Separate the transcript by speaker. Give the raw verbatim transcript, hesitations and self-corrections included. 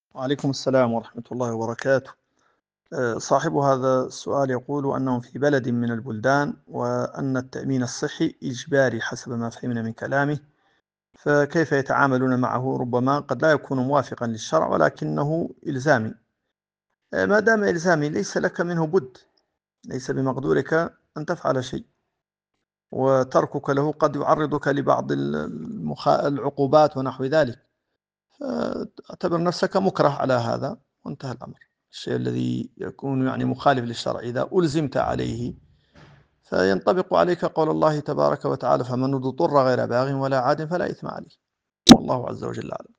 Speaker 1: وعليكم السلام ورحمة الله وبركاته. آه، صاحب هذا السؤال يقول أنه في بلد من البلدان وأن التأمين الصحي إجباري حسب ما فهمنا من كلامه، فكيف يتعاملون معه؟ ربما قد لا يكون موافقا للشرع ولكنه إلزامي. آه، ما دام إلزامي ليس لك منه بد، ليس بمقدورك أن تفعل شيء، وتركك له قد يعرضك لبعض المخ... العقوبات ونحو ذلك، فاعتبر نفسك مكره على هذا وانتهى الأمر. الشيء الذي يكون يعني مخالف للشرع إذا ألزمت عليه فينطبق عليك قول الله تبارك وتعالى: فمن اضطر غير باغ ولا عاد فلا إثم عليه، والله عز وجل أعلم.